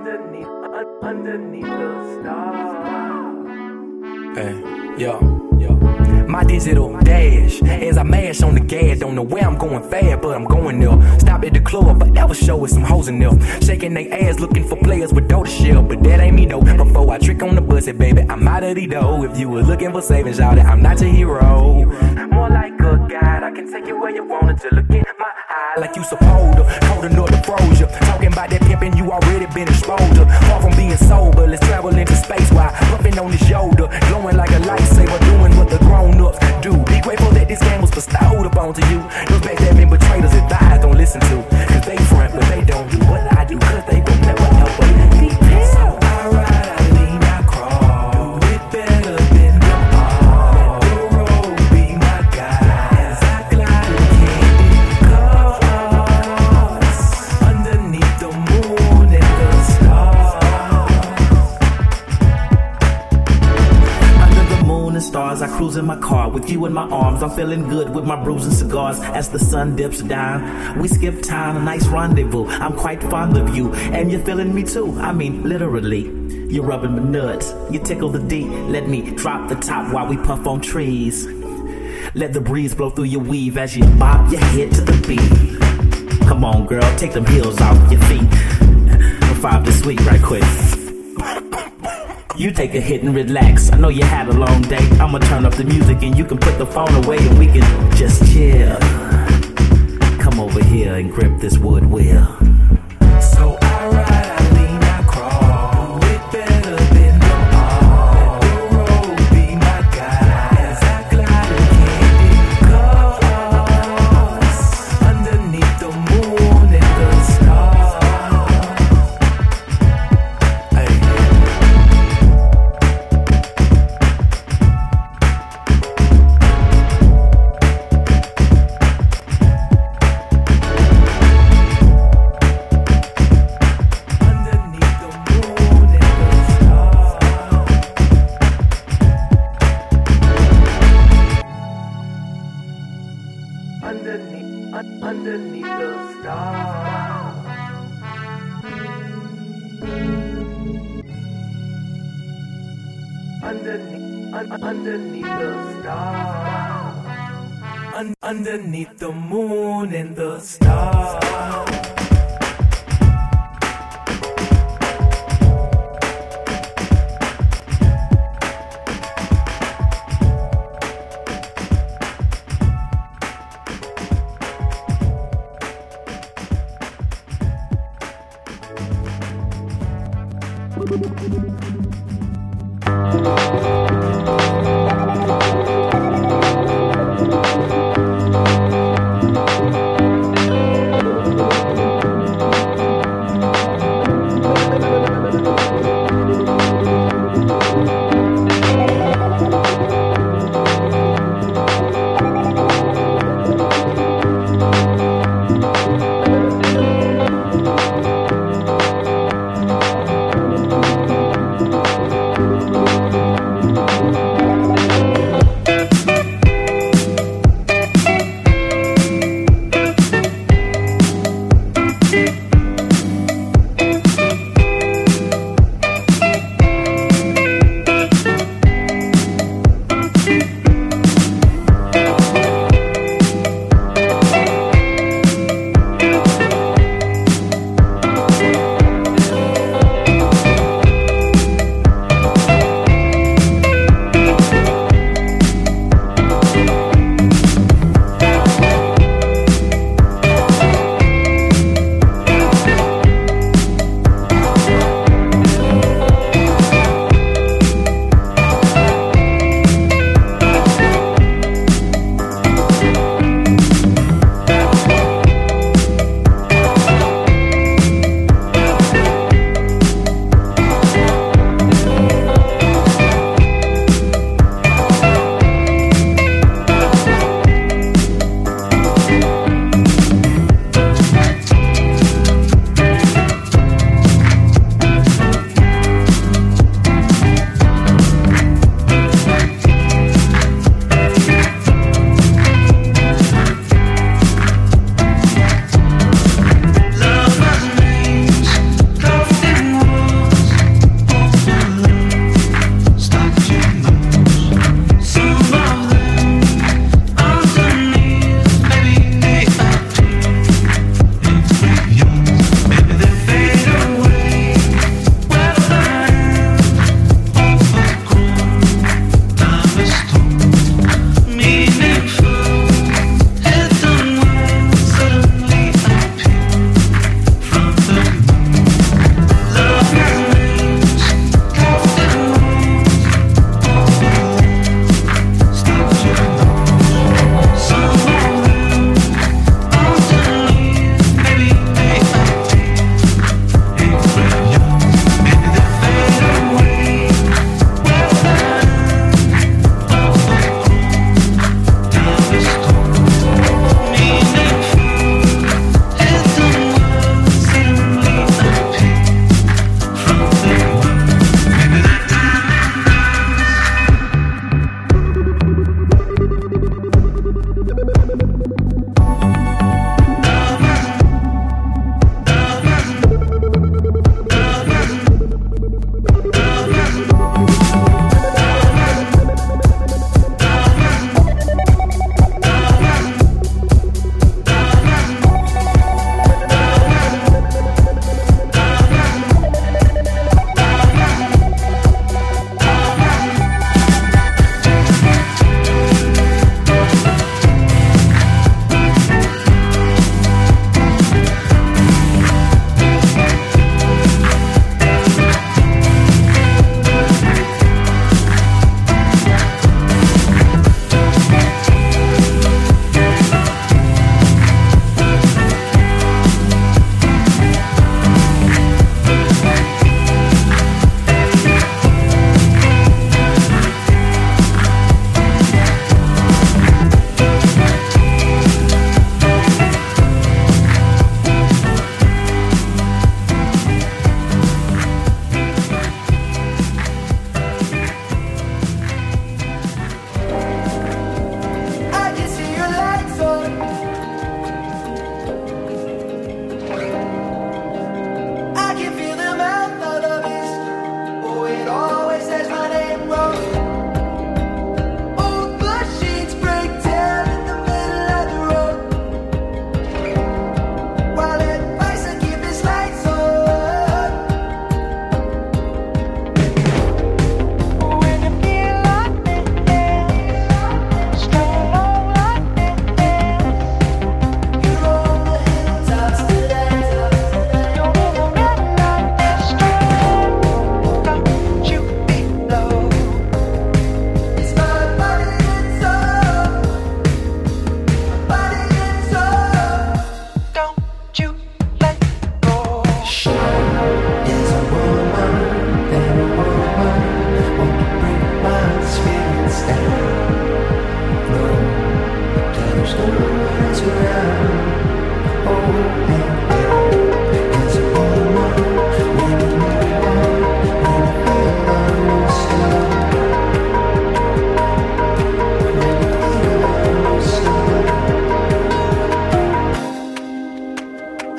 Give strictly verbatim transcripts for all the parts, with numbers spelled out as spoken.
underneath, un- underneath the stars. Hey, yo. My digital dash, as I mash on the gas, don't know where I'm going fast, but I'm going there. Stop at the club, but that was show with some hoes in there. Shaking they ass, looking for players with dough to shell, but that ain't me though. Before I trick on the bussy, baby, I'm out of the dough. If you were looking for savings, shout it, I'm not your hero. More like a guide, I can take you where you wanted to. Look in my eye, like you supposed to. Cold enough to froze you. Talking about that pimping, you already been exposed to. Far from being sober, let's travel into space while puffing on his shoulder, glowing like a lightsaber, doing what the grown ups do. Be grateful that this game was bestowed upon to you. Those backstabbing betrayers advise don't listen to, cause they front but they don't do what I do, cause they will never help but detail. So I ride, I lean, I crawl, do it better than them all. Let the road be my guide as I glide in candy cars underneath the moon and the stars. Under the moon and stars, I cruise in my car with you in my arms. I'm feeling good with my brews and cigars as the sun dips down. We skip town, a nice rendezvous. I'm quite fond of you, and you're feeling me too. I mean, literally. You're rubbing my nuts, you tickle the D. Let me drop the top while we puff on trees. Let the breeze blow through your weave as you bob your head to the beat. Come on, girl, take them heels off your feet. Revive the sweet right quick. You take a hit and relax. I know you had a long day. I'ma turn up the music and you can put the phone away and we can just chill. Come over here and grip this wood wheel. So I ride, I lean, I crawl, do it better than them all. Let the road be my guide as I glide in candy cars underneath the moon and the stars. Hey. Underneath, un- underneath the stars. Underneath, un- underneath the stars. Un- underneath the moon and the stars.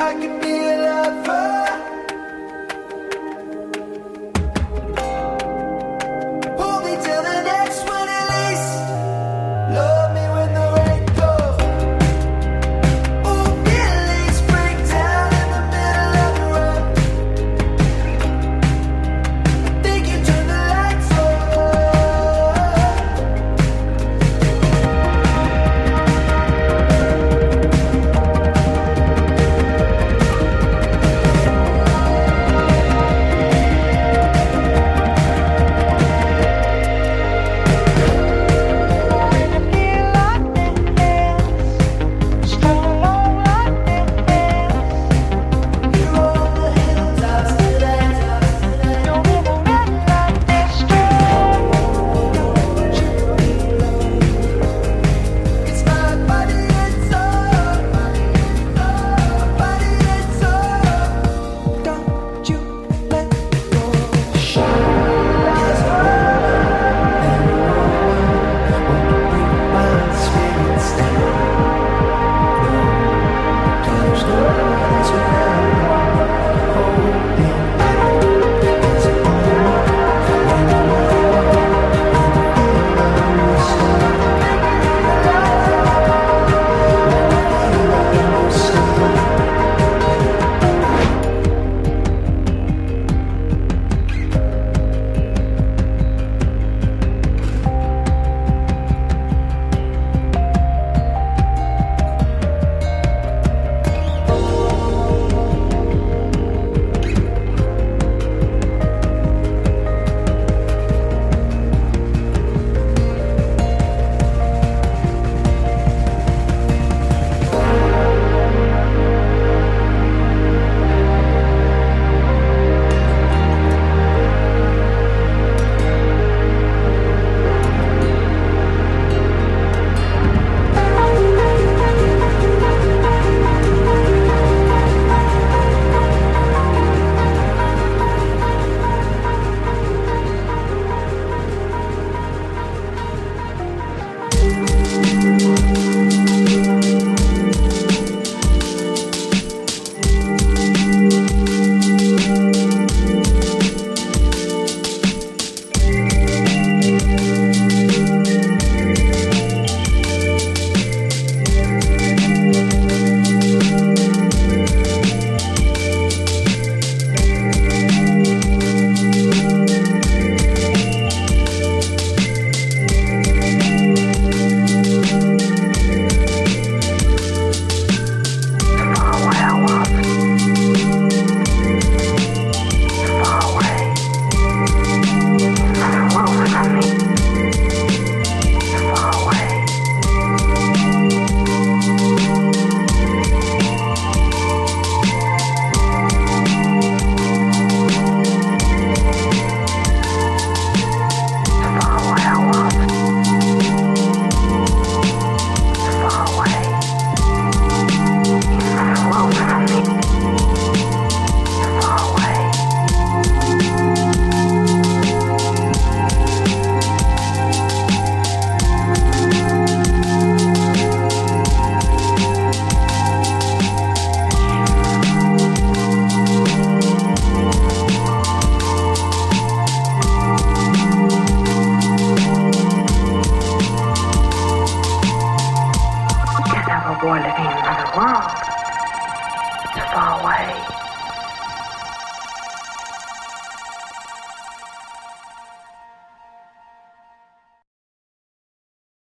boy living in another world, too far away.